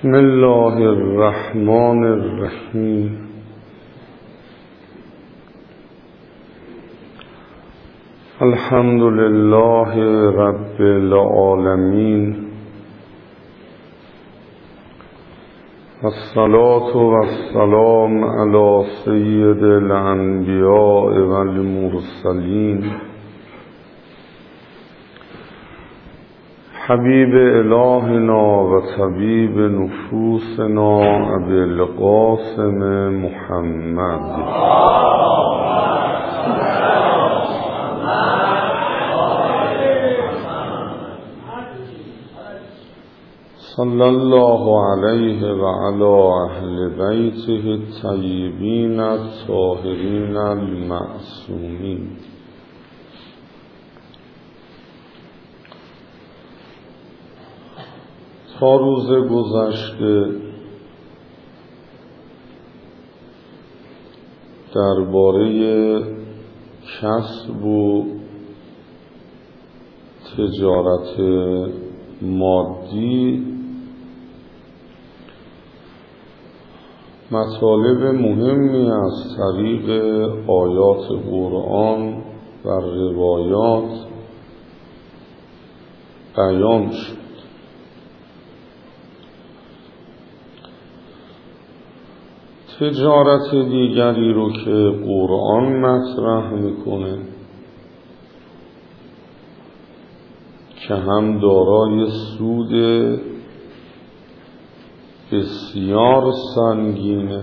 بسم الله الرحمن الرحیم. الحمد لله رب العالمین، والصلاة والسلام علی سید الانبیاء والمرسلین، حبیب الهنا و طبیب نفوسنا ابی القاسم محمد صلی الله علیه و علی اهل بیته الطیبین الطاهرین المعصومین. تا روز گذشته درباره کسب و تجارت مادی مطالب مهمی از طریق آیات قرآن و روایات بیان شد. تجارت دیگری رو که قرآن مطرح میکنه که هم دارای سود بسیار سنگینه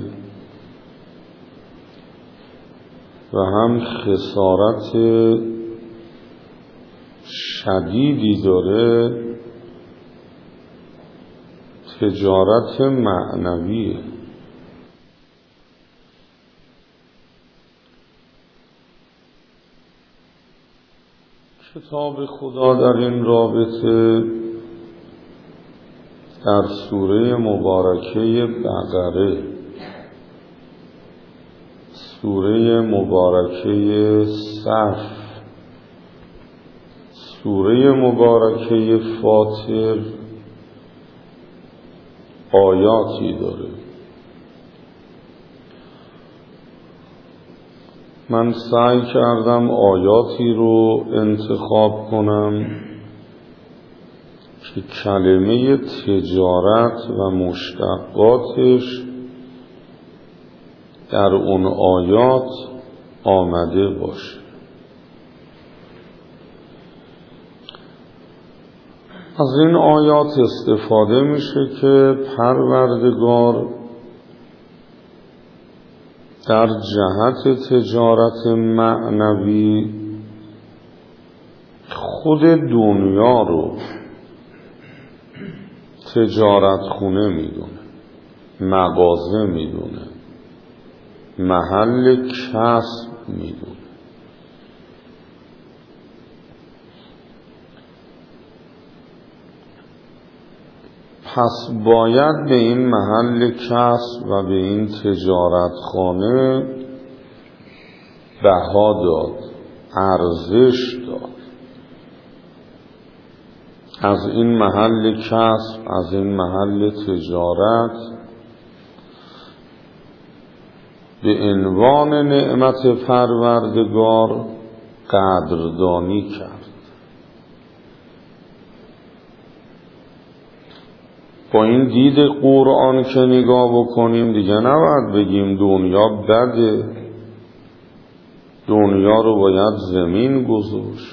و هم خسارت شدیدی داره، تجارت معنویه. کتاب خدا در این رابطه در سوره مبارکه بقره، سوره مبارکه صف، سوره مبارکه فاطر آیاتی داره. من سعی کردم آیاتی رو انتخاب کنم که کلمه تجارت و مشتقاتش در اون آیات آمده باشه. از این آیات استفاده میشه که پروردگار در جهت تجارت معنوی خود دنیا رو تجارت خونه میدونه، مغازه میدونه، محل کسب میدونه. پس باید به این محل کسب و به این تجارت خانه بها داد، ارزش داد. از این محل کسب، از این محل تجارت به عنوان نعمت پروردگار قدردانی کرد. با این دید قرآن که نگاه بکنیم دیگه نباید بگیم دنیا بده، دنیا رو باید زمین گذاشت،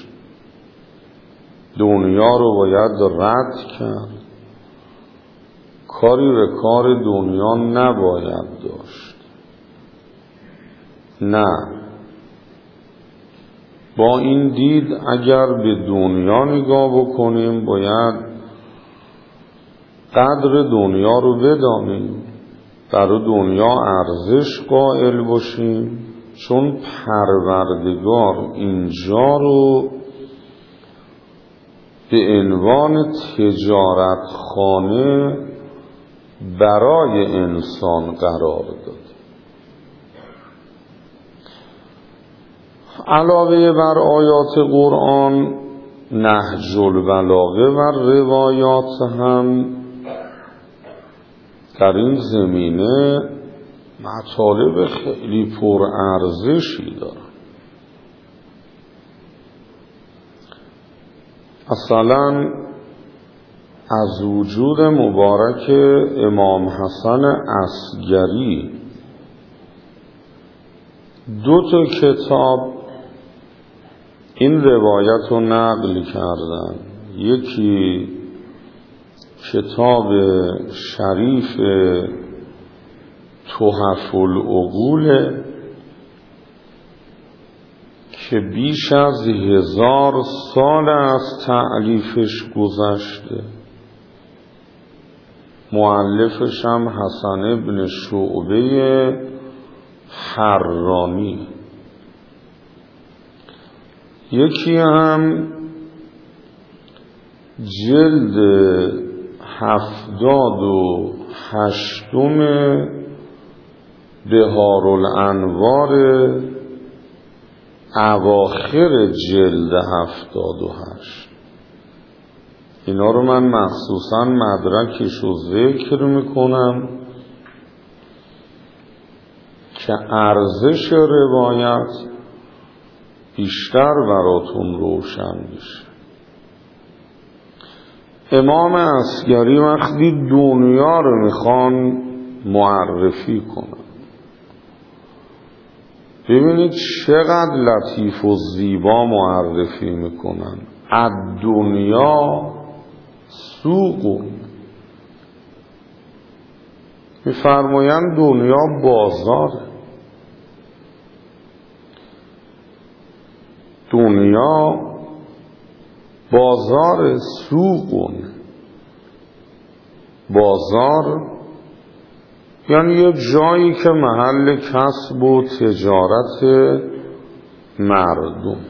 دنیا رو باید رد کرد، کاری به کار دنیا نباید داشت. نه، با این دید اگر به دنیا نگاه بکنیم باید قدر دنیا رو بدانیم، برای دنیا ارزش قائل باشیم، چون پروردگار اینجا رو به عنوان تجارت خانه برای انسان قرار داد. علاوه بر آیات قرآن نهج البلاغه و روایات هم در این زمینه مطالب خیلی پرارزشی دارن. مثلا از وجود مبارک امام حسن عسگری 2 کتاب این روایت رو نقل کردن. یکی کتاب شریف تحف العقول که بیش از 1000 سال از تألیفش گذشته، مؤلفش هم حسن ابن شعبه حرانی. یکی هم جلد 78 بهارالانوار اواخر جلد 78. اینا رو من مخصوصا مدرکش رو ذکر میکنم که ارزش روایت بیشتر براتون روشن بشه. امام عسگری وقتی دنیا رو میخوان معرفی کنن، ببینید چقدر لطیف و زیبا معرفی میکنن. الدنیا سوق، میفرمایند دنیا بازاره. دنیا بازار، سوق. بازار یعنی یه جایی که محل کسب و تجارت مردم.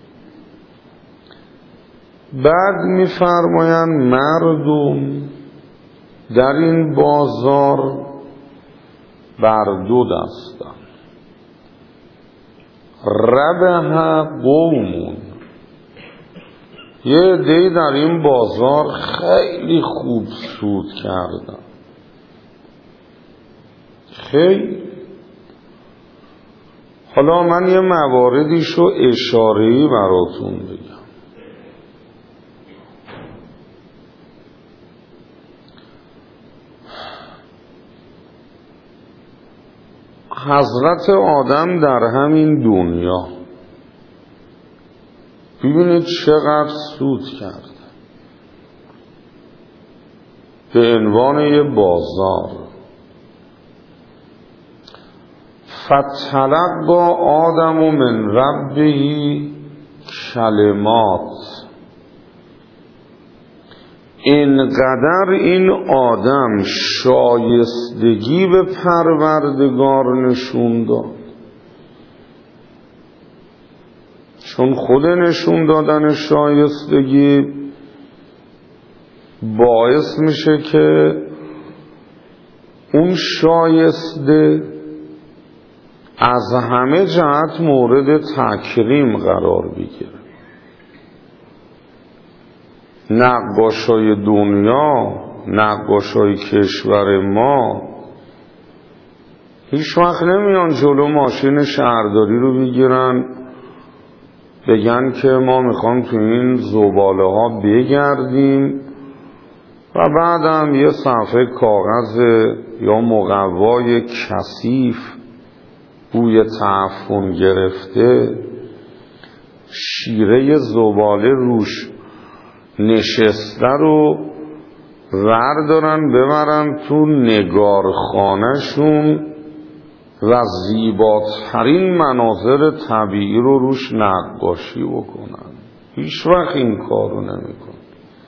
بعد میفرمایند مردم در این بازار بر 2 دستن. ربح قومون، یه عده‌ای در این بازار خیلی خوب سود کردن، خیلی. حالا من یه مواردیشو اشاره‌ای براتون بگم. حضرت آدم در همین دنیا ببینید چقدر سود کرد به عنوان یه بازار. فتلقی آدم من ربه کلمات، اینقدر این آدم شایستگی به پروردگار نشون داد، چون خود نشون دادن شایستگی باعث میشه که اون شایسته از همه جهت مورد تکریم قرار بگیره. نقاشای دنیا، نقاشای کشور ما هیچ وقت نمیان جلو ماشین شهرداری رو بگیرن بگن که ما میخوام تو این زباله ها بگردیم و بعدم یه صفحه کاغذ یا مقوای کثیف بوی تعفن گرفته شیره زباله روش نشسته رو وردارن ببرن تو نگارخانه‌شون و زیباترین مناظر طبیعی رو روش نقاشی بکنن. هیچ وقت این کارو نمیکن.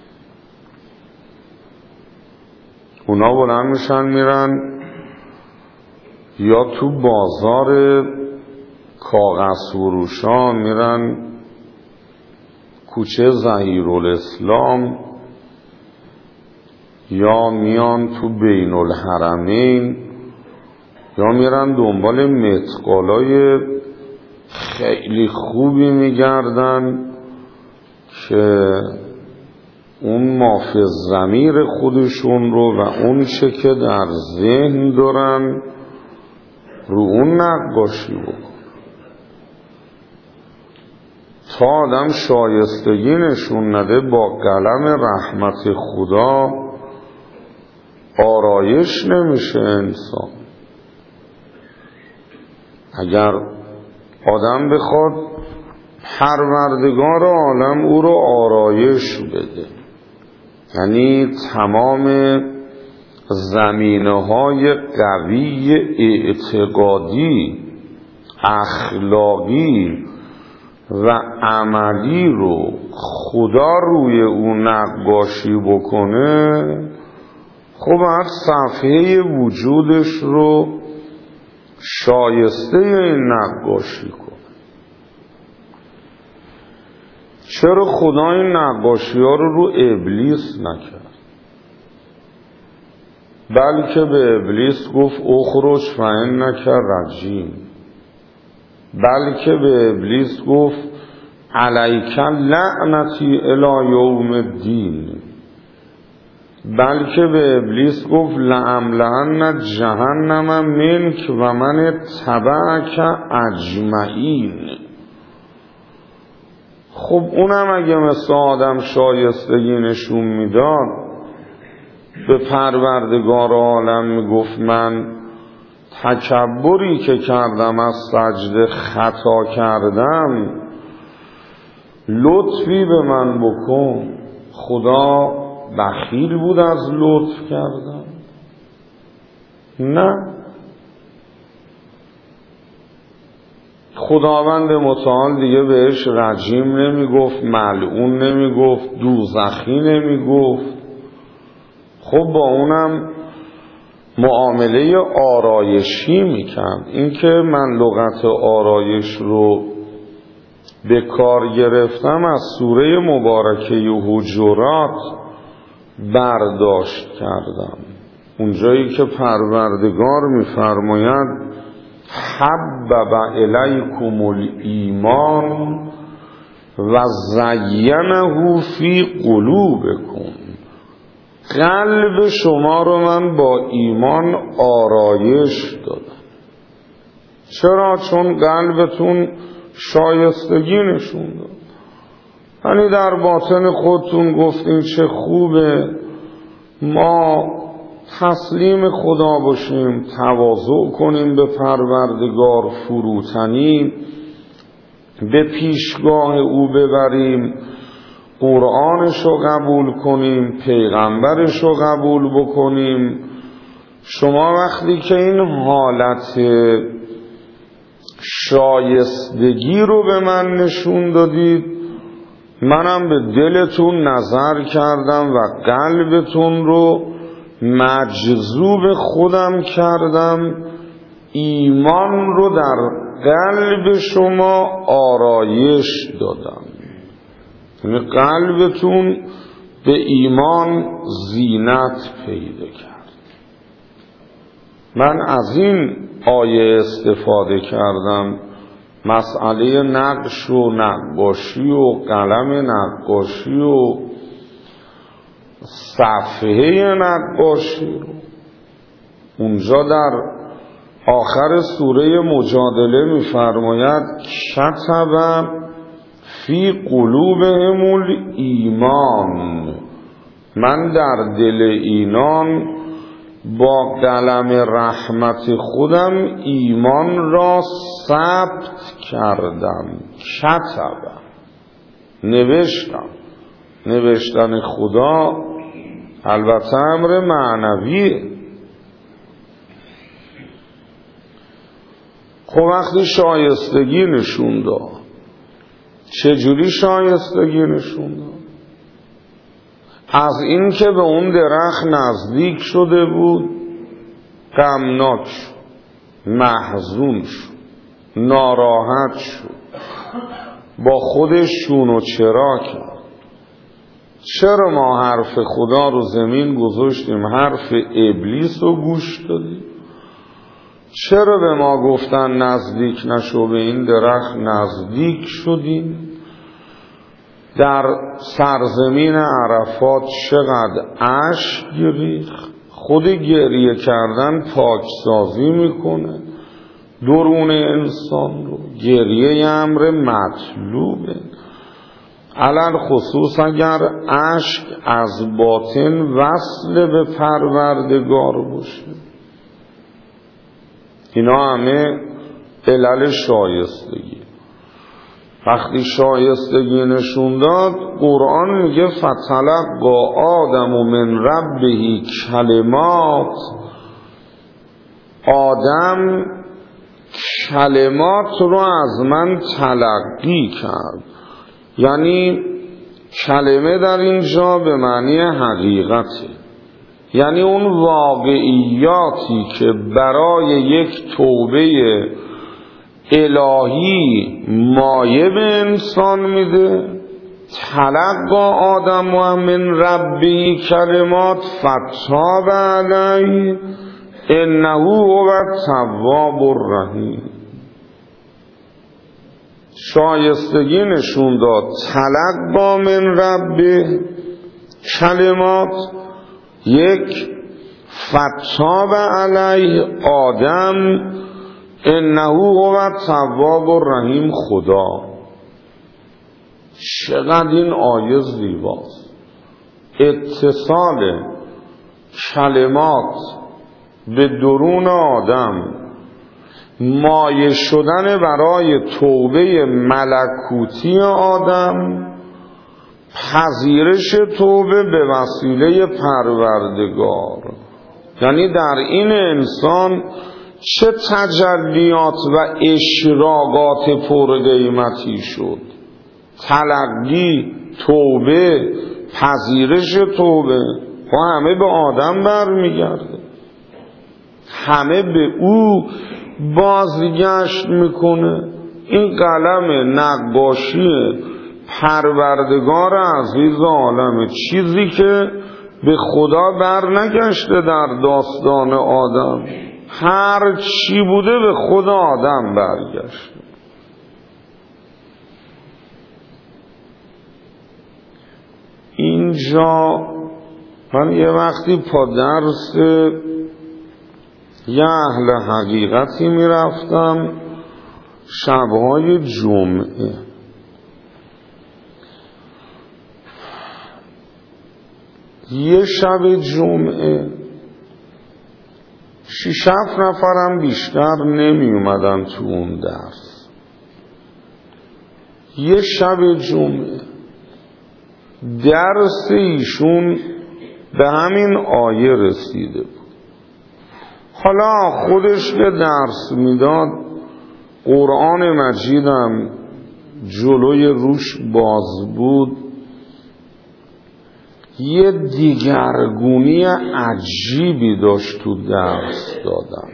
اونا بلند میشن میرن یا تو بازار کاغذ فروشان، میرن کوچه ظهیرالاسلام، یا میان تو بین الحرمین، یا میرن دنبال متقالای خیلی خوبی میگردن که اون مافی ضمیر خودشون رو و اون چه که در ذهن دارن رو اون نقاشی بکن تا آدم شایستگی نشون نده با قلم رحمت خدا آرایش نمیشه انسان. اگر آدم بخواد پروردگار عالم او رو آرایش بده، یعنی تمام زمینه‌های قوی اعتقادی، اخلاقی و عملی رو خدا روی اون نقاشی بکنه، خب هر صفحه وجودش رو شایسته این نقاشی کنه. چرا خدا این نقاشی ها رو ابلیس نکرد؟ بلکه به ابلیس گفت اخرج فإنک رجیم، بلکه به ابلیس گفت علیک لعنتی الی یوم الدین، بلکه به ابلیس گفت لأملأن جهنم منک و من تبعک اجمعین. خب اونم اگه مثل آدم شایستگی نشون میداد، به پروردگار عالم میگفت من تکبری که کردم از سجده خطا کردم، لطفی به من بکن. خدا بخیل بود از لطف کردن؟ نه، خداوند متعال دیگه بهش رجیم نمیگفت، ملعون نمیگفت، دوزخی نمیگفت. خب با اونم معامله آرایشی میکرد. اینکه من لغت آرایش رو به کار گرفتم از سوره مبارکه حجرات برداشت کردم، اونجایی که پروردگار میفرماید حبب الیکم الایمان و زینه فی قلوبکم. قلب شما رو من با ایمان آرایش دادم. چرا؟ چون قلبتون شایستگی نشون داد. یعنی در باطن خودتون گفتین چه خوبه ما تسلیم خدا باشیم، تواضع کنیم به پروردگار، فروتنی به پیشگاه او ببریم، قرآنش رو قبول کنیم، پیغمبرش رو قبول بکنیم. شما وقتی که این حالت شایستگی رو به من نشون دادید، منم به دلتون نظر کردم و قلبتون رو مجذوب خودم کردم، ایمان رو در قلب شما آرایش دادم. یعنی قلبتون به ایمان زینت پیدا کرد. من از این آیه استفاده کردم، مسئله نقش و نقاشی و قلم نقاشی و صفحه نقاشی رو. اونجا در آخر سوره مجادله می‌فرماید کتب فی قلوبهم الایمان، من در دل اینان با قلم رحمت خودم ایمان را ثبت کردم. کتب، نوشتم. نوشتن خدا البته امر معنویه. خب وقتی شایستگی نشون داد، چجوری شایستگی نشون داد؟ از این که به اون درخت نزدیک شده بود غمناک شد، محزون شد، ناراحت شد، با خودش شون و چرا کرد. چرا ما حرف خدا رو زمین گذاشتیم، حرف ابلیس رو گوش دادیم؟ چرا به ما گفتن نزدیک نشو به این درخت، نزدیک شدیم؟ در سرزمین عرفات چقدر اشک ریخت. خود گریه کردن پاکسازی میکنه درون انسان رو. گریه امر مطلوبه، علل خصوص اگر اشک از باطن وصل به پروردگار باشه. اینا همه علل شایستگی. وقتی شایستگی نشون داد، قرآن میگه فتلقی آدم من ربه کلمات. آدم کلمات رو از من تلقی کرد. یعنی کلمه در اینجا به معنی حقیقته، یعنی اون واقعیاتی که برای یک توبه الهی مایه به انسان میده. تلقا آدم و من ربی کلمات فتاب علیه انه هو التواب الرحیم. شایستگی نشون داد تلقا من ربی کلمات، یک فتاب علیه آدم انه هو التواب الرحیم. خدا چقدر این آیه زیباست. اتصال کلمات به درون آدم، مایه شدن برای توبه ملکوتی آدم، پذیرش توبه به وسیله پروردگار. یعنی در این انسان چه تجلیات و اشراقات پرقیمتی شد. تلقی توبه، پذیرش توبه، و همه به آدم برمیگرده، همه به او بازگشت میکنه. این قلم نقاشی پروردگار عزیز عالمه، چیزی که به خدا بر نگشته در داستان آدم. هر چی بوده به خدا آدم برگشته. اینجا من یه وقتی پا درس یه اهل حقیقتی میرفتم شبهای جمعه. یه شب جمعه 6-7 نفرم بیشتر نمی اومدن تو اون درس. یه شب جمعه درس ایشون به همین آیه رسیده بود. حالا خودش که درس میداد قرآن مجیدم جلوی روش باز بود، یه دیگرگونی عجیبی داشت تو درس دادن.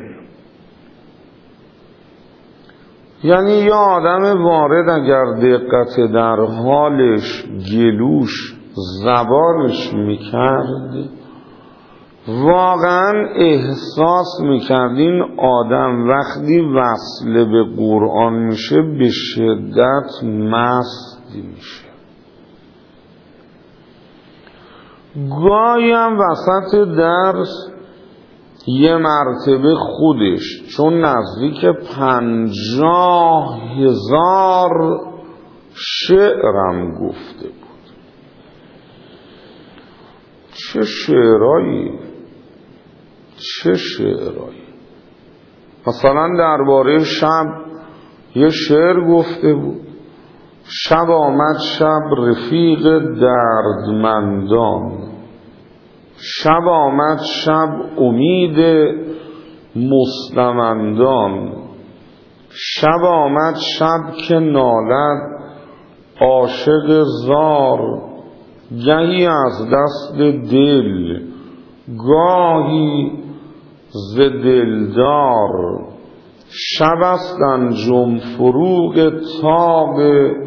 یعنی یه آدم وارد اگر دقت در حالش، گلوش، زبانش میکرد، واقعا احساس میکرد این آدم وقتی وصل به قرآن میشه به شدت مست میشه. گاهی هم وسط درس یه مرتبه خودش، چون نزدیک 50,000 شعرم گفته بود. چه شعرهایی، چه شعرهایی. مثلا درباره شب یه شعر گفته بود: شب آمد شب رفیق دردمندان، شب آمد شب امید مستمندان، شب آمد شب که نالد عاشق زار، گهی از دست دل گاهی ز دلدار، شب است انجم فروغ تاب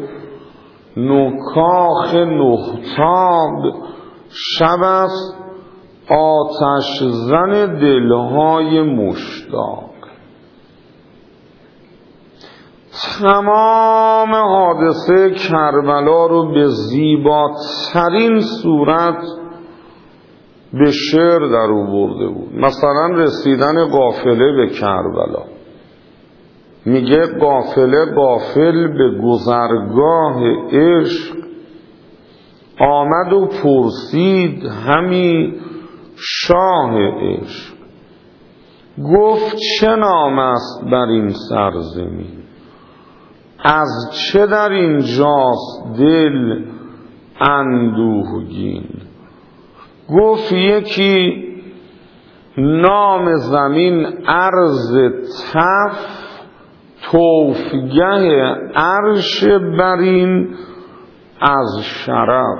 نکاخ نهتاب، شب است آتش زن دلهای مشتاق. تمام حادثه کربلا رو به زیباترین صورت به شعر در آورده بود. مثلا رسیدن قافله به کربلا، میگه قافله قافل به گذرگاه عشق آمد و پرسید همی شاه عشق. گفت چه نام است بر این سرزمین، از چه در اینجاست دل اندوهگین. گفت یکی نام زمین عرض تف، توفگه عرش برین از شرف.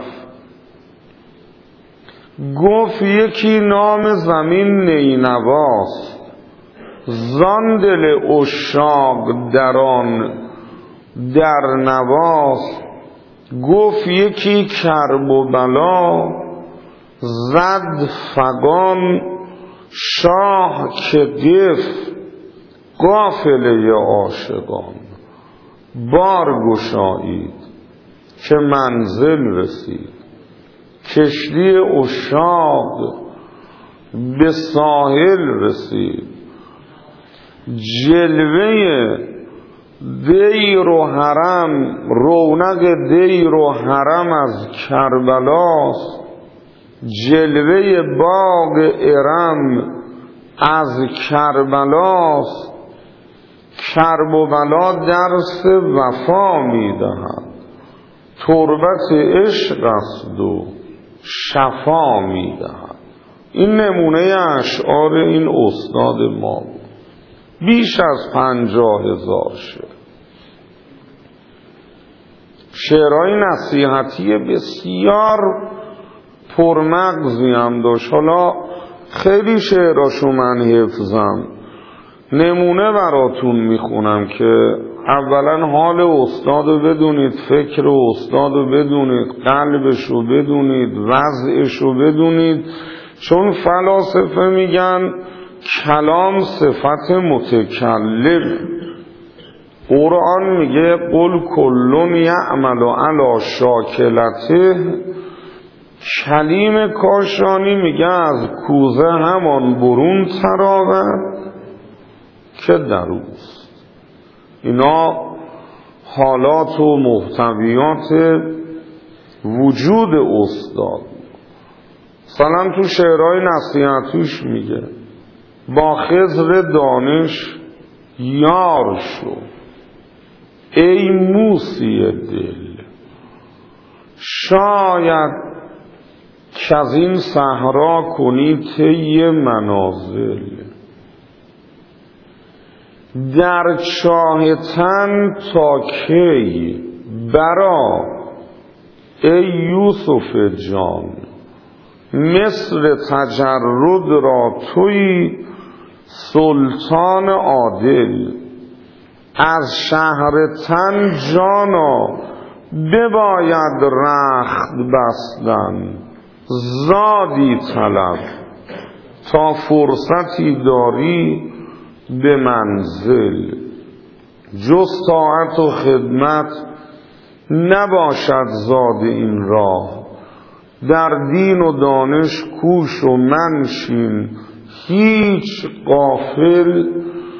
گفت یکی نام زمین نینواست، زان دل عشاق در آن در نواست. گفت یکی کرب و بلا، زد فغان شاه که گفت قافله عاشقان. بار گشایید که منزل رسید، کشتی عشاق به ساحل رسید. جلوه دیر و حرم، رونق دیر و حرم از کربلاست. جلوه باغ ارم از کربلاست. کرب و بلا درس وفا میدهد، تربت عشق است و شفا میدهد. این نمونه اشعار این استاد ما بود. بیش از 50,000 شعر. شعرهای نصیحتی بسیار پرمغزی هم داشت. حالا خیلی شعراشو من حفظم، نمونه براتون میخونم که اولا حال استادو بدونید، فکر استادو بدونید، قلبشو بدونید، وضعشو بدونید. چون فلاسفه میگن کلام صفت متکلم. قرآن میگه قل کل یعمل علی شاکلته. کلیم کاشانی میگه از کوزه همان برون تراود که در اوست. اینا حالات و محتویات وجود استاد. مثلا تو شعرهای نصیحتیش میگه با خضر دانش یار شو ای موسی دل، شاید که از این صحرا کنی طی منازل. در چاه تن تا کی برا ای یوسف جان، مصر تجرد را توی سلطان عادل. از شهر تن جانا بباید رخت بستن، زادی طلب تا فرصتی داری به منزل. جز طاعت و خدمت نباشد زاد این راه، در دین و دانش کوش و منشین هیچ غافل.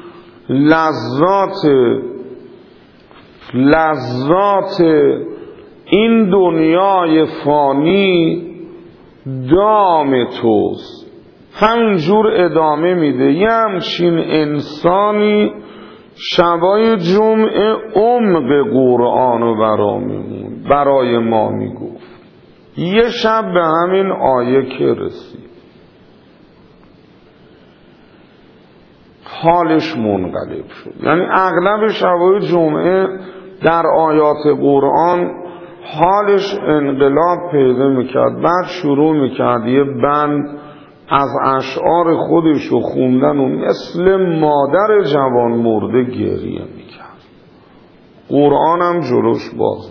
لذات این دنیای فانی دام توست. همینجور ادامه میده. یه همچین انسانی شبای جمعه عمق قرآن رو برای ما میگفت. یه شب به همین آیه که رسید حالش منقلب شد. یعنی اغلب شبای جمعه در آیات قرآن حالش انقلاب پیدا میکرد. بعد شروع میکرد یه بند از اشعار خودش رو خوندن و مثل مادر جوان مرده گریه میکرد. قرآن هم جلوش باز.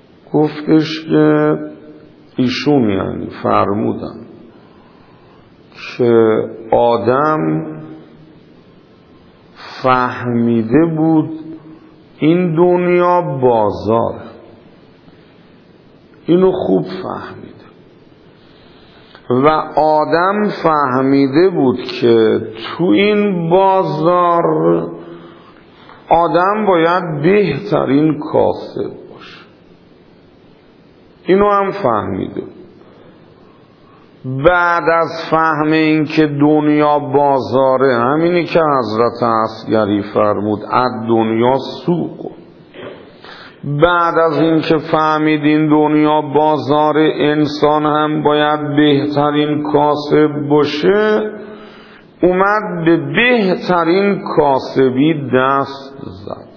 گفتش که ایشون یعنی فرمودن که آدم فهمیده بود این دنیا بازار، اینو خوب فهمیده و آدم فهمیده بود که تو این بازار آدم باید بهترین کاسب باشه. اینو هم فهمیده. بعد از فهم این که دنیا بازاره، همینی که حضرت عسگری فرمود از دنیا سوق، بعد از این که فهمید این دنیا بازار، انسان هم باید بهترین کاسب باشه، اومد به بهترین کاسبی دست زد.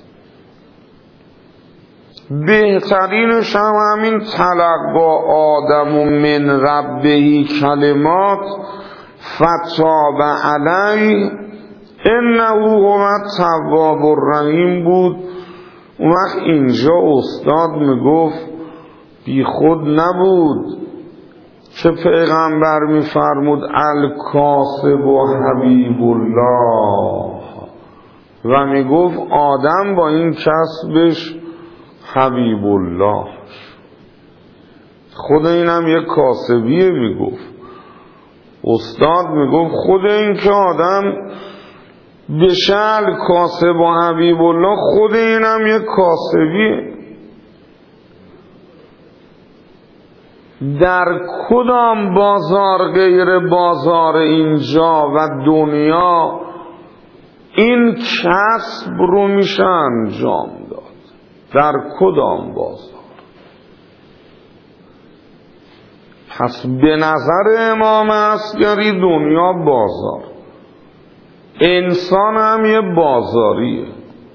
بهترینش هم همین تلقا آدم و من ربه کلمات فتاب علی انه هو التواب الرحیم بود. اون وقت اینجا استاد میگفت بی خود نبود که پیغمبر میفرمود الکاسب و حبیب الله و میگفت آدم با این کسبش حبیب الله. خود اینم یک کاسبیه. میگفت استاد میگفت خود این که آدم بشل کاسب و حبیب الله، خود اینم یک کاسبیه. در کدام بازار غیر بازار اینجا و دنیا این کسب رو میشه انجام داد؟ در کدام بازار؟ پس به نظر امام عسگری دنیا بازار، انسان هم یه بازاریه.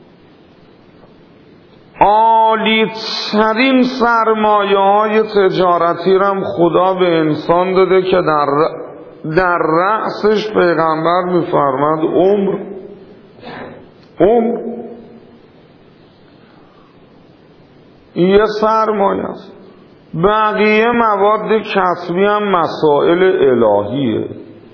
عالی ترین سرمایه های تجارتی هم خدا به انسان داده که در رأسش پیغمبر میفرماد عمر یه سرمایه است. بقیه مواد کسبی هم مسائل الهیه،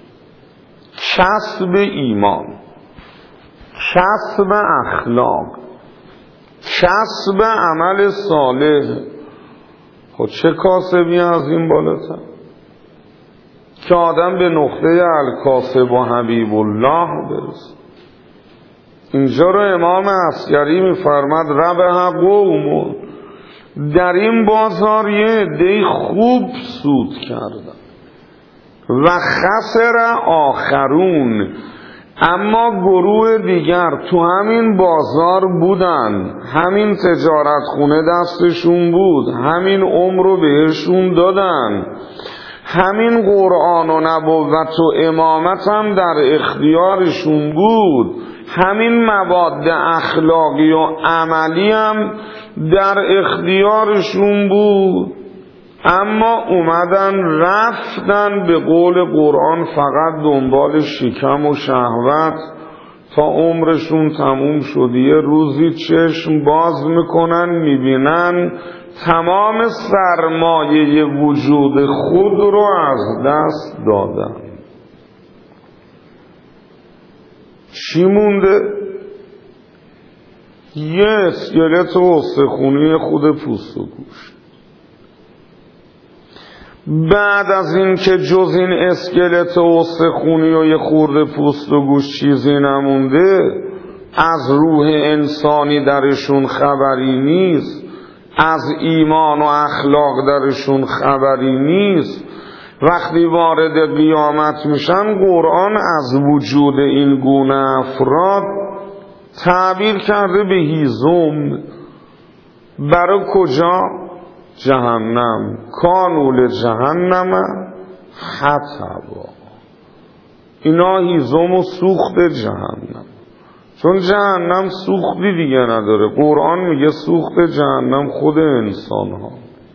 کسب ایمان، کسب اخلاق، کسب عمل صالح. خب چه کاسبی از این بالاتر که آدم به نقطه الکاسب و حبیب الله برسه؟ اینجا رو امام عسگری میفرماد ربح قوم، در این بازار یه عده‌ای خوب سود کردن و خسر آخرون، اما گروه دیگر تو همین بازار بودن، همین تجارت خونه دستشون بود، همین عمر رو بهشون دادن، همین قرآن و نبوت و امامت هم در اختیارشون بود، همین مواد اخلاقی و عملی هم در اختیارشون بود، اما اومدن رفتن به قول قرآن فقط دنبال شکم و شهوت تا عمرشون تموم شد. یه روزی چشم باز میکنن میبینن تمام سرمایه وجود خود رو از دست دادن. چی مونده؟ یه اسکلت و استخونی خود پوست و گوشت. بعد از این که جز این اسکلت و استخونی و یه خورده پوست و گوشت چیزی نمونده، از روح انسانی درشون خبری نیست، از ایمان و اخلاق درشون خبری نیست. وقتی وارد قیامت میشن قرآن از وجود این گونه افراد تعبیر کرده به هیزم. برای کجا؟ جهنم. کانول جهنم حطبا. اینا هیزم و سوخت جهنم، چون جهنم سوختی دیگه نداره. قرآن میگه سوخت جهنم خود انسان ها.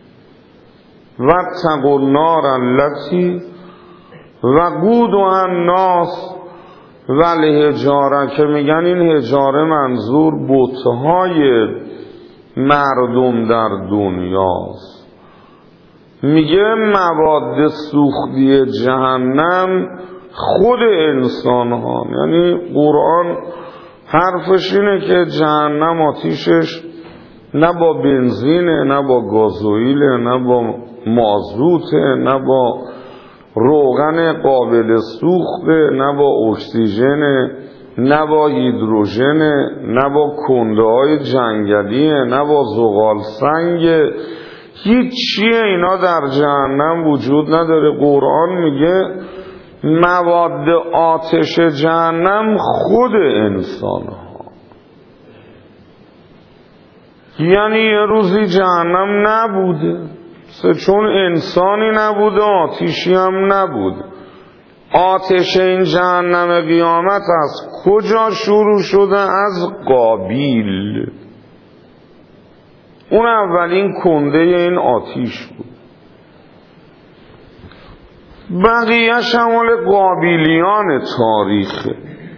واتقوا النار التی وقودها الناس والحجاره، که میگن این حجاره منظور بت‌های مردم در دنیاست. میگه مواد سوختی جهنم خود انسان ها. یعنی قرآن حرفش اینه که جهنم آتیشش نه با بنزینه، نه با گازوئیله، نه با مازوته، نه با روغن قابل سوخته، نه با اکسیژن، نه با هیدروژن، نه با کنده های جنگلیه، نه با زغال سنگ. هیچ چیه اینا در جهنم وجود نداره. قرآن میگه مواد آتش جهنم خود انسان ها. یعنی یه روزی جهنم نبوده، چون انسانی نبوده، آتیشی هم نبوده. آتش این جهنم قیامت از کجا شروع شده؟ از قابیل. اون اولین کنده این آتیش بود. بقیه شمال قابیلیان تاریخه.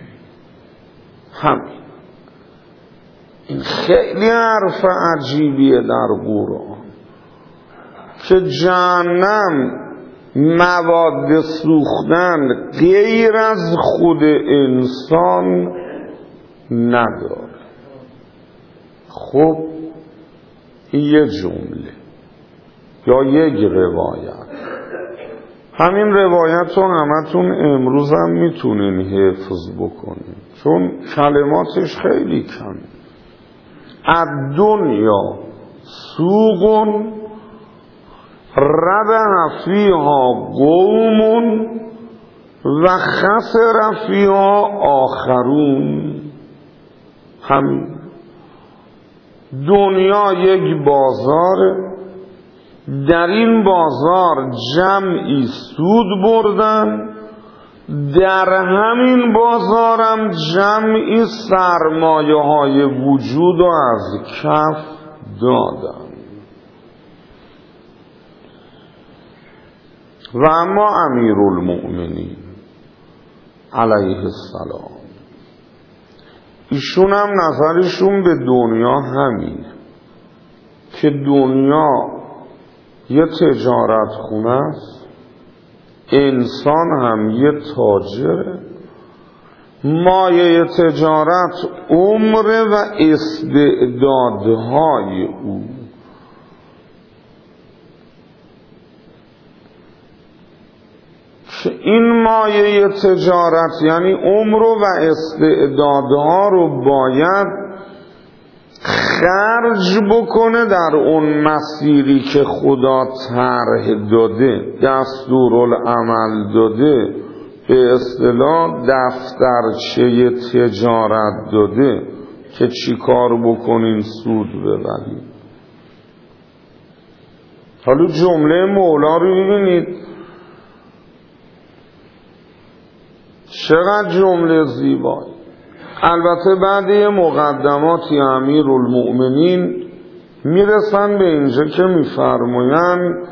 همین. این خیلی حرف عجیبیه در قرآن که جهنم مواد سوختن غیر از خود انسان نداره. خب یه جمله یا یک روایت، همین روایت رو همتون امروز هم میتونین حفظ بکنین چون کلماتش خیلی کم. الدنیا سوق ربح فیها قوم و خسر فیها آخرون. همین. دنیا یک بازاره، در این بازار جمعی سود بردن، در همین بازارم جمعی سرمایه های وجود رو از کف دادن. و اما امیرالمؤمنین علیه السلام، ایشون هم نظرشون به دنیا همینه که دنیا یه تجارت خونه است، انسان هم یه تاجره، مایه تجارت عمر و استعدادهای او. این مایه تجارت یعنی عمر و استعدادها رو باید خرج بکنه در اون مسیری که خدا طرح داده، دستورالعمل داده، به اصطلاح دفترچه تجارت داده که چی کار بکنین سود ببرید. حالا جمله مولا رو ببینید چقدر جمله زیبایی. البته بعد یه مقدماتی امیرالمؤمنین میرسن به اینجا که میفرمایند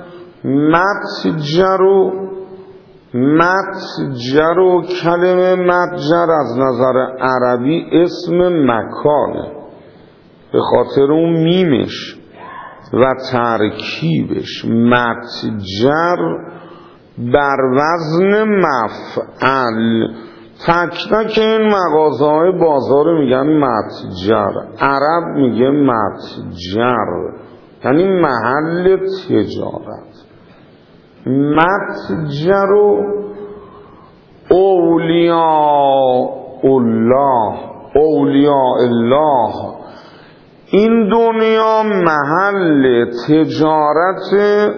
متجر و کلمه متجر از نظر عربی اسم مکانه، به خاطر اون میمش و ترکیبش. متجر بر وزن مفعل. تک تک این مغازه‌های بازار میگن متجر، عرب میگه متجر یعنی محل تجارت. متجر و اولیاء الله، این دنیا محل تجارت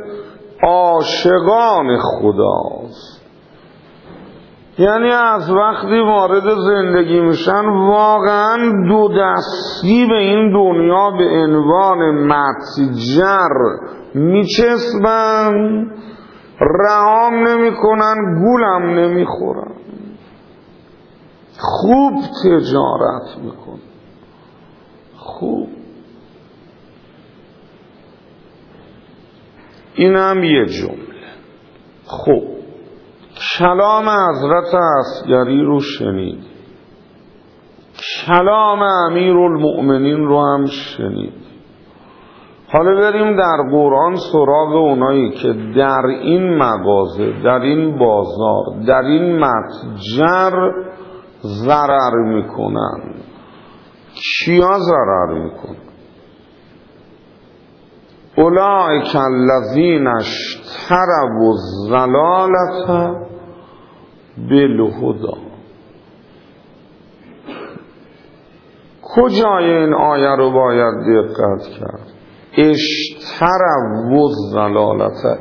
عاشقان خداست. یعنی از وقتی وارد زندگی میشن واقعا دو دستی به این دنیا به عنوان متجر میچسبن، رهام نمیکنن، گولم نمیخورن، خوب تجارت میکنن. خوب. این هم یه جمله. خوب، کلام حضرت عسگری رو شنید، کلام امیرالمؤمنین رو هم شنید. حالا بریم در قرآن سراغ اونایی که در این مغازه، در این بازار، در این متجر ضرر میکنن. کیا ضرر میکنن؟ اولئک الذین اشتروا الضلالة بالهدی. کجای این آیه رو باید دقت کرد؟ اشتروا الضلالة.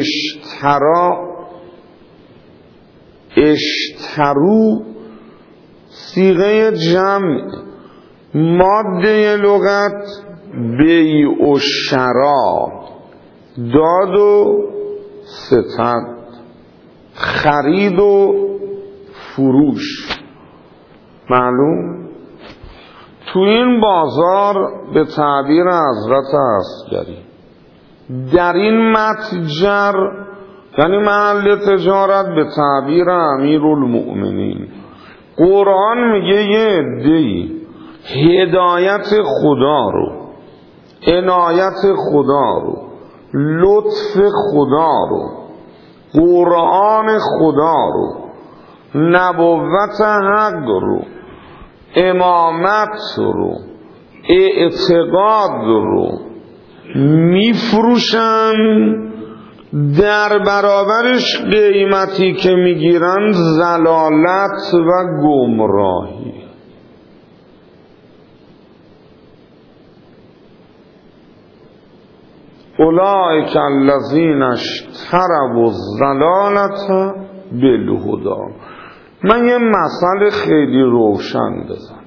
اشترو صیغه جمع، ماده لغت بیع و شرا، داد و ستد، خرید و فروش. معلوم؟ تو این بازار به تعبیر حضرت عسکری در این متجر، یعنی محل تجارت به تعبیر امیرالمؤمنین، قرآن میگه یه عده‌ای هدایت خدا رو، عنایت خدا رو، لطف خدا رو، قرآن خدا رو، نبوت حق رو، امامت رو، اعتقاد رو میفروشن، در برابرش قیمتی که میگیرن ضلالت و گمراهی. اولئک الذین اشتروا الضلالة بالهدی. من یه مثل خیلی روشن بزنم.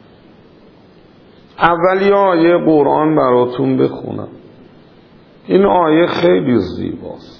اولی آیه قرآن براتون بخونم. این آیه خیلی زیباست.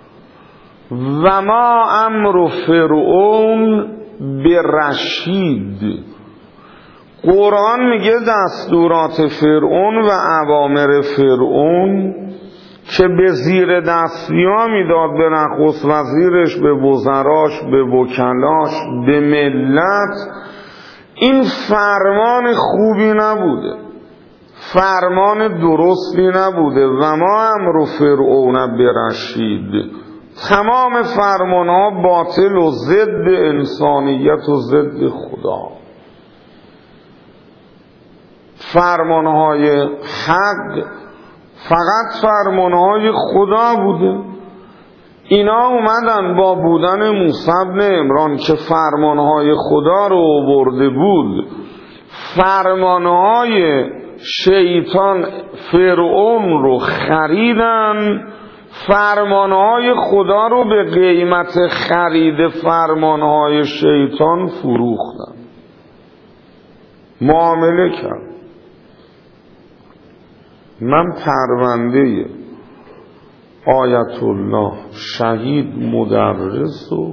و ما امر فرعون برشید. قرآن میگه دستورات فرعون و اوامر فرعون که به زیر دستیا میداد به نخست وزیرش، به وزراش، به وکلاش، به ملت، این فرمان خوبی نبوده، فرمان درستی نبوده. و ما امر فرعون برشید. تمام فرمانها باطل و ضد انسانیت و ضد خدا. فرمانهای حق فقط فرمانهای خدا بوده. اینا اومدن با بودن موسی بن عمران که فرمانهای خدا رو آورده بود، فرمانهای شیطان فرعون رو خریدن، فرمانهای خدا رو به قیمت خرید فرمانهای شیطان فروختن، معامله کرد. من پرونده آیت الله شهید مدرس و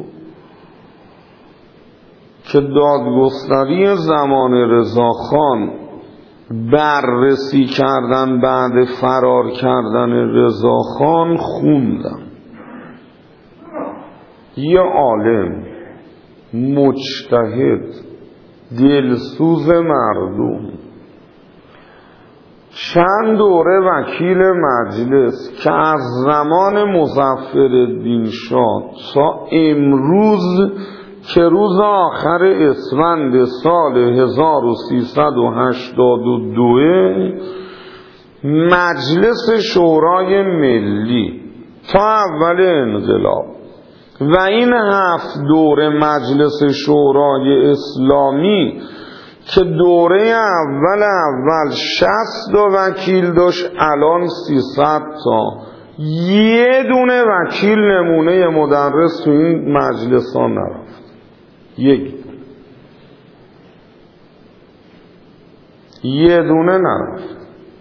که دادگستری زمان رضاخان بررسی کردن بعد فرار کردن رضاخان خوندم. یه عالم مجتهد دلسوز مردم چند دوره وکیل مجلس که از زمان مظفرالدین شاه تا امروز که روز آخر اسفند سال 1382 مجلس شورای ملی تا اول انقلاب و این 7 دوره مجلس شورای اسلامی که دوره اول 60 تا وکیل داشت، الان 300 تا. یه دونه وکیل نمونه مدرس تو این مجلس ها نرفت. یه دونه نرفت.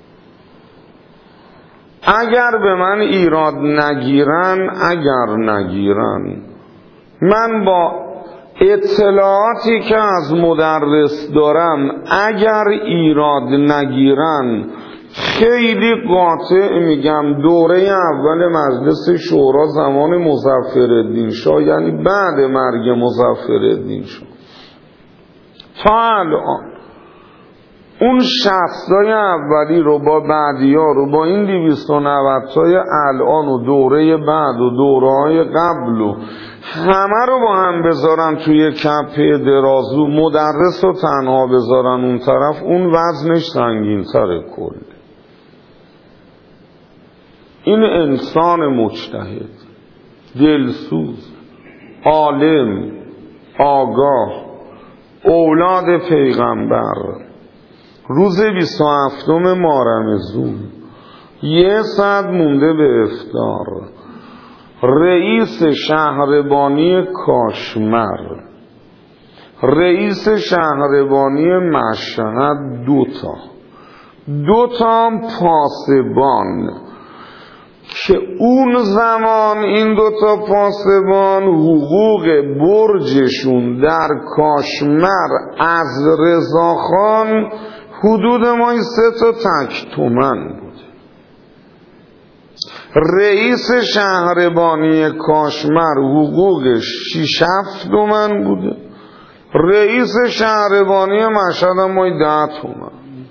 اگر به من ایراد نگیرن، من با اطلاعاتی که از مدرس دارم اگر ایراد نگیرن خیلی قاطع میگم دوره اول مجلس شورا زمان مظفرالدین شاه، یعنی بعد مرگ مظفرالدین شاه تا الان اون 60 اولی رو با بعدی ها رو با این 290 تای الان و دوره بعد و دوره های قبل و همه رو با هم بذارن توی کپه درازو، مدرس رو تنها بذارن اون طرف، اون وزنش سنگین تره کل. این انسان مجتهد، دلسوز، عالم، آگاه، اولاد پیغمبر، روز 27 ماه رمضان 100 مونده به افطار، رئیس شهربانی کاشمر، رئیس شهربانی مشهد، 2 تا پاسبان که اون زمان این 2 تا پاسبان حقوق برجشون در کاشمر از رضاخان حدود مای 3 تا تک تومن بود. رئیس شهربانی کاشمر حقوقش 6-7 تومن بوده، رئیس شهربانی مشهد هم مای 10 تومن.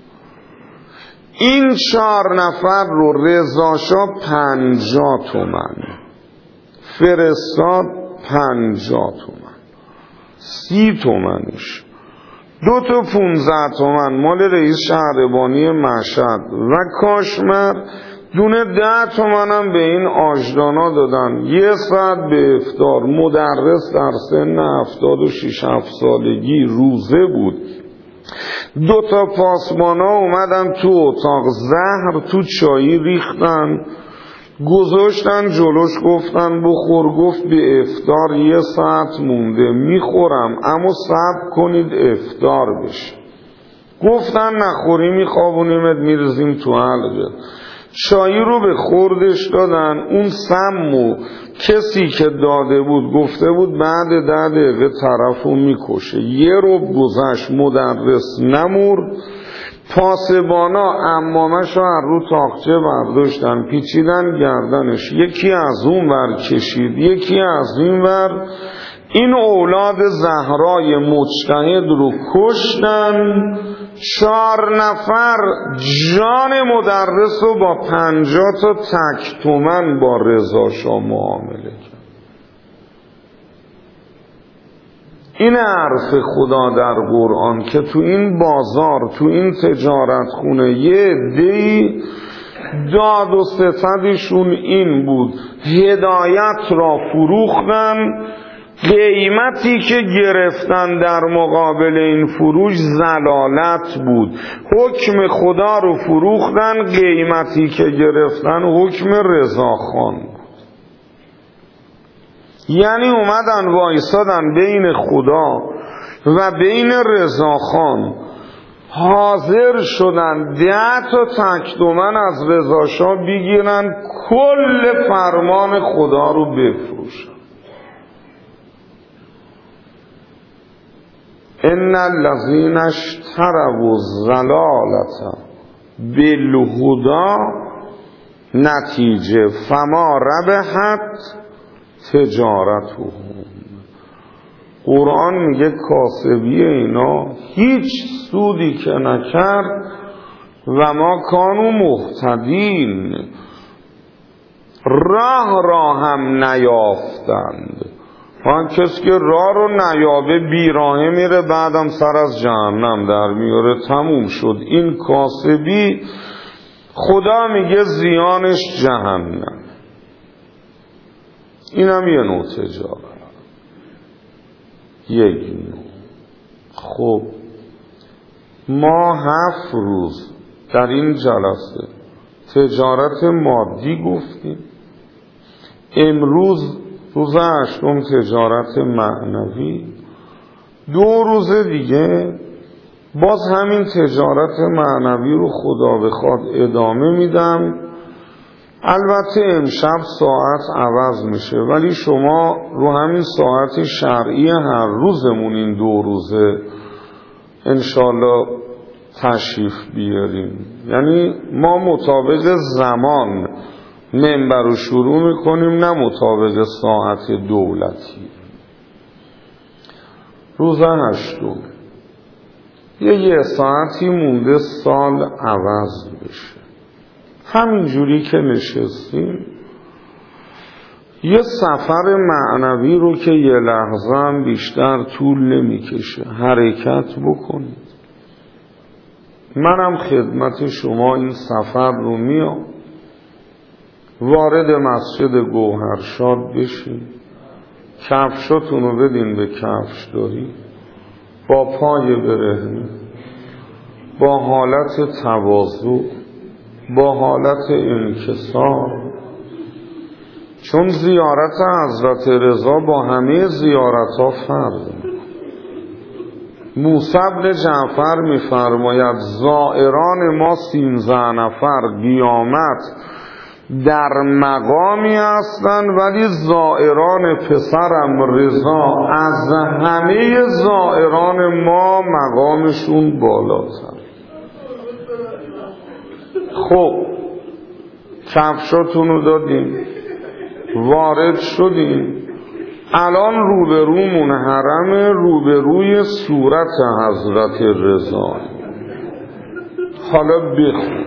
این 4 نفر رو رضا شاه 50 تومن فرستاد، 50 تومن، 30 تومنش 2 تا 15 تومن مال رئیس شهربانی مشهد و کاشمر، دونه 10 تومن هم به این آجدانا دادن. 1 ساعت به افطار. مدرس در سن 76-7 سالگی روزه بود. 2 تا پاسبانا اومدن تو اتاق، زهر تو چایی ریختن، گذاشتن جلوش، گفتن بخور. گفت به افطار 1 ساعت مونده، میخورم اما صبر کنید افطار بشه. گفتن نخوری میخوابونیمت میرزیم تو حلقه. چایی رو به خوردش دادن. اون سمو کسی که داده بود گفته بود بعد 10 دقیقه طرفو میکشه. 1 ربع گذشت، مدرس نمورد. پاسبانا عمامش رو از رو تاقچه برداشتن، پیچیدن گردنش، یکی از اون ور کشید، یکی از این ور. این اولاد زهرای مجتهد رو کشتن. 4 نفر جان مدرس رو با 50 تا تک تومن با رضا شاه معامله کرد. این حرف خدا در قرآن که تو این بازار، تو این تجارت خونه یه عده‌ای داد و ستدشون این بود هدایت را فروختن، قیمتی که گرفتن در مقابل این فروش زلالت بود. حکم خدا رو فروختن، قیمتی که گرفتن حکم رضاخان بود. یعنی اومدن وایسادن بین خدا و بین رضاخان، حاضر شدن 10 تا تک تومن از رضا شاه بگیرن، کل فرمان خدا رو بفروشن. ان الذین اشتروا الضلالة بالهدی نتیجه فما ربحت تجارتهم. قرآن میگه کاسبی اینا هیچ سودی که نکرد و ما کانوا مهتدین، راه هم نیافتند. آن کسی که راه رو نیابه بیراهه میره، بعدم سر از جهنم در میاره، تموم شد. این کاسبی خدا میگه زیانش جهنم. اینم یه نوع تجارت، یک نوع. خب ما 7 روز در این جلسه تجارت مادی گفتیم، امروز روز 8 تجارت معنوی، 2 روز دیگه باز همین تجارت معنوی رو خدا بخواد ادامه میدم. البته امشب ساعت عوض میشه، ولی شما رو همین ساعت شرعی هر روزمون این 2 روزه انشالله تشریف بیاریم. یعنی ما مطابق زمان منبر رو شروع میکنیم، نه مطابق ساعت دولتی. روز 8 یه ساعتی مونده سال عوض بشه. همینجوری که نشستیم یه سفر معنوی رو که یه لحظه هم بیشتر طول نمیکشه حرکت بکنید. منم خدمت شما این سفر رو میام، وارد مسجد گوهرشاد بشین، کفشاتون رو بدین به کفشداری، با پای برهنه، با حالت تواضع، با حالت انکسار، چون زیارت حضرت رضا با همه زیارت ها فرق. موسی بن جعفر می‌فرماید زائران ما 13 نفر قیامت در مقامی هستند، ولی زائران پسرم رضا از همه زائران ما مقامشون بالاتر. خب کفشاتون رو دادیم، وارد شدیم، الان روبرومون حرم، روبروی صورت حضرت رضا. حالا بخون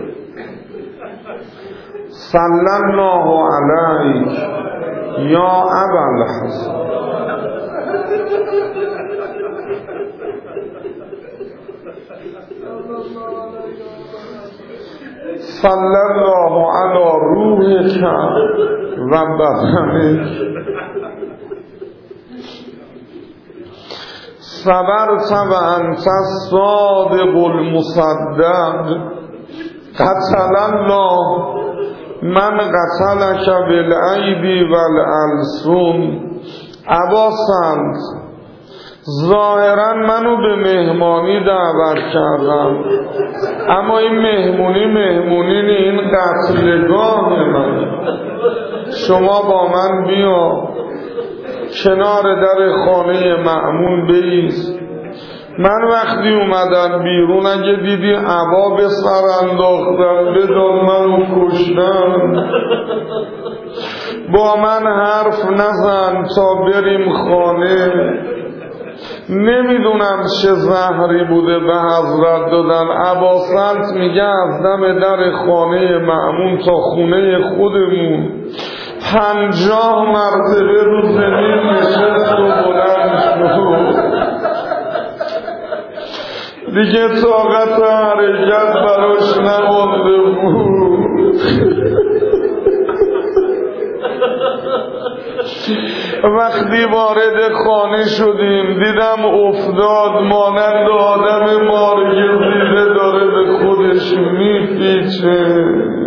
صلی الله علیک یا ابوالحسن. صلی الله علی روحک و بدنک صبرت و انت الصادق المصدق قتل الله من قتلک بالایدی والالسن. عباسند ظاهرا منو به مهمانی دعوت کردم، اما این مهمونی این قتلگاه من. شما با من بیا کنار در خانه مأمون بایست. من وقتی اومدن بیرون اگه دیدی عبا به سر انداختن بدان منو کشتن، با من حرف نزن تا بریم خانه. نمیدونم چه زهری بوده به حضرت دادن. عباسلط میگه از دم در خانه مأمون تا خونه خودمون 50 مرتبه رو زمین نشست و بلند شد. دیگه طاقت حرکت براش نمانده بود. وقتی وارد خانه شدیم دیدم افتاد مانند آدم مارگزیده داره به خودش میپیچه.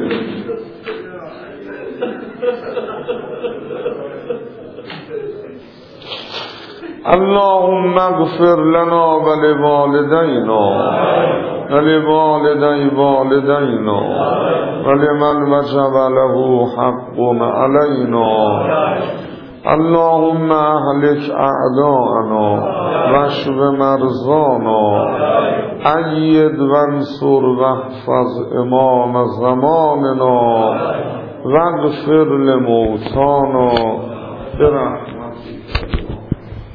اللهم اغفر لنا ولوالدينا ولوالدي والدينا ولمن وجب له حق علينا. اللهم اهلك اعداءنا واشف مرضانا ايد وانصر واحفظ امام زماننا واغفر لموتانا برحمتك.